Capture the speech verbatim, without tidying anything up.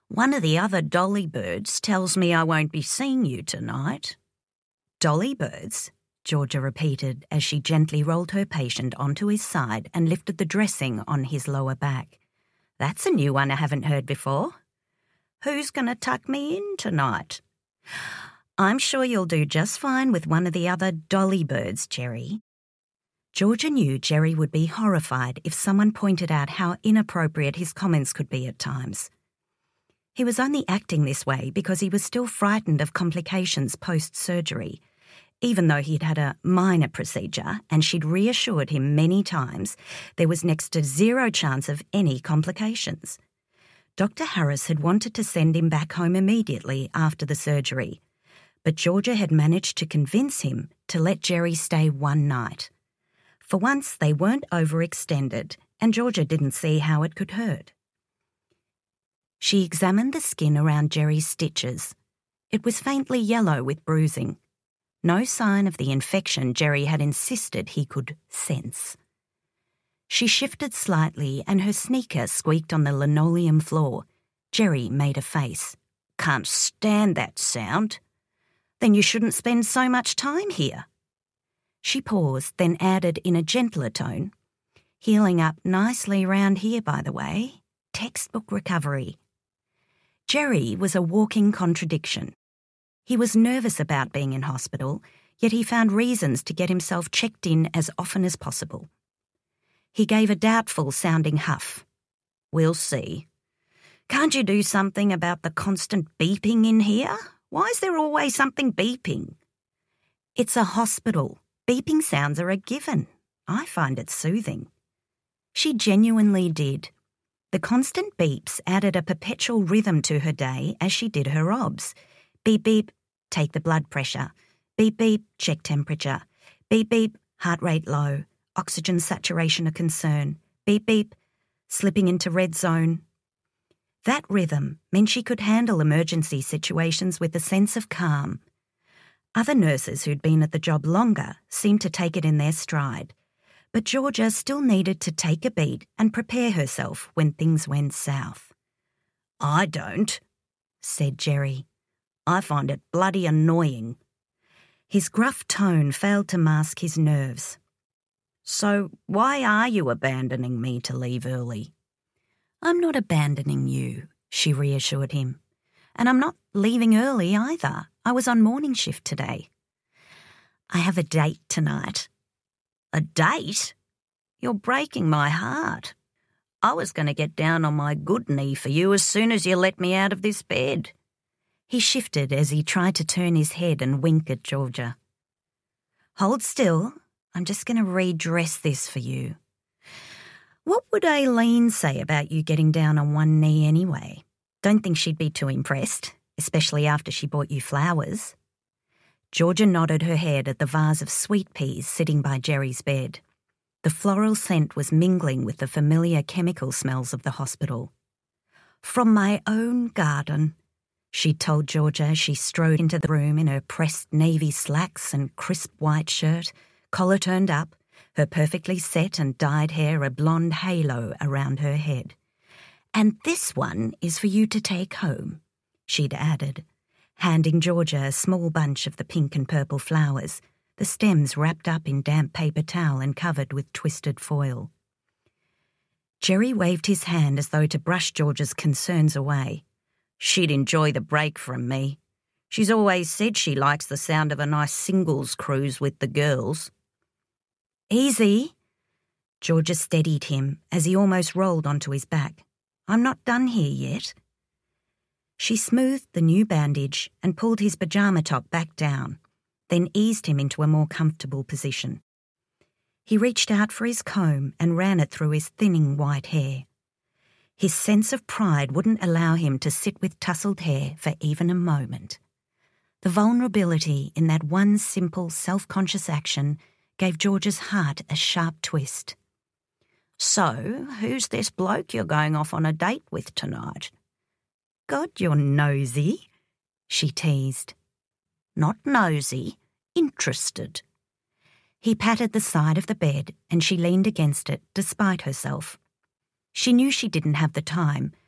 One of the other dolly birds tells me I won't be seeing you tonight. Dolly birds? Georgia repeated as she gently rolled her patient onto his side and lifted the dressing on his lower back. That's a new one I haven't heard before. Who's going to tuck me in tonight? I'm sure you'll do just fine with one of the other dolly birds, Jerry. Georgia knew Jerry would be horrified if someone pointed out how inappropriate his comments could be at times. He was only acting this way because he was still frightened of complications post-surgery, even though he'd had a minor procedure and she'd reassured him many times there was next to zero chance of any complications. Doctor Harris had wanted to send him back home immediately after the surgery, but Georgia had managed to convince him to let Jerry stay one night. For once, they weren't overextended, and Georgia didn't see how it could hurt. She examined the skin around Jerry's stitches. It was faintly yellow with bruising. No sign of the infection Jerry had insisted he could sense. She shifted slightly and her sneaker squeaked on the linoleum floor. Jerry made a face. Can't stand that sound. Then you shouldn't spend so much time here. She paused, then added in a gentler tone, healing up nicely round here, by the way. Textbook recovery. Jerry was a walking contradiction. He was nervous about being in hospital, yet he found reasons to get himself checked in as often as possible. He gave a doubtful-sounding huff. We'll see. Can't you do something about the constant beeping in here? Why is there always something beeping? It's a hospital. Beeping sounds are a given. I find it soothing. She genuinely did. The constant beeps added a perpetual rhythm to her day as she did her obs. Beep, beep, take the blood pressure. Beep, beep, check temperature. Beep, beep, heart rate low. Oxygen saturation a concern. Beep, beep, slipping into red zone. That rhythm meant she could handle emergency situations with a sense of calm. Other nurses who'd been at the job longer seemed to take it in their stride, but Georgia still needed to take a beat and prepare herself when things went south. I don't, said Jerry. I find it bloody annoying. His gruff tone failed to mask his nerves. So why are you abandoning me to leave early? I'm not abandoning you, she reassured him. And I'm not leaving early either. I was on morning shift today. I have a date tonight. A date? You're breaking my heart. I was going to get down on my good knee for you as soon as you let me out of this bed. He shifted as he tried to turn his head and wink at Georgia. Hold still. I'm just going to redress this for you. What would Aileen say about you getting down on one knee anyway? Don't think she'd be too impressed, especially after she bought you flowers. Georgia nodded her head at the vase of sweet peas sitting by Jerry's bed. The floral scent was mingling with the familiar chemical smells of the hospital. From my own garden, she told Georgia as she strode into the room in her pressed navy slacks and crisp white shirt, collar turned up, her perfectly set and dyed hair a blonde halo around her head. And this one is for you to take home, she'd added, handing Georgia a small bunch of the pink and purple flowers, the stems wrapped up in damp paper towel and covered with twisted foil. Jerry waved his hand as though to brush Georgia's concerns away. She'd enjoy the break from me. She's always said she likes the sound of a nice singles cruise with the girls. Easy. Georgia steadied him as he almost rolled onto his back. I'm not done here yet. She smoothed the new bandage and pulled his pyjama top back down, then eased him into a more comfortable position. He reached out for his comb and ran it through his thinning white hair. His sense of pride wouldn't allow him to sit with tousled hair for even a moment. The vulnerability in that one simple, self-conscious action gave Georgia's heart a sharp twist. So, who's this bloke you're going off on a date with tonight? God, you're nosy, she teased. Not nosy, interested. He patted the side of the bed and she leaned against it despite herself. She knew she didn't have the time,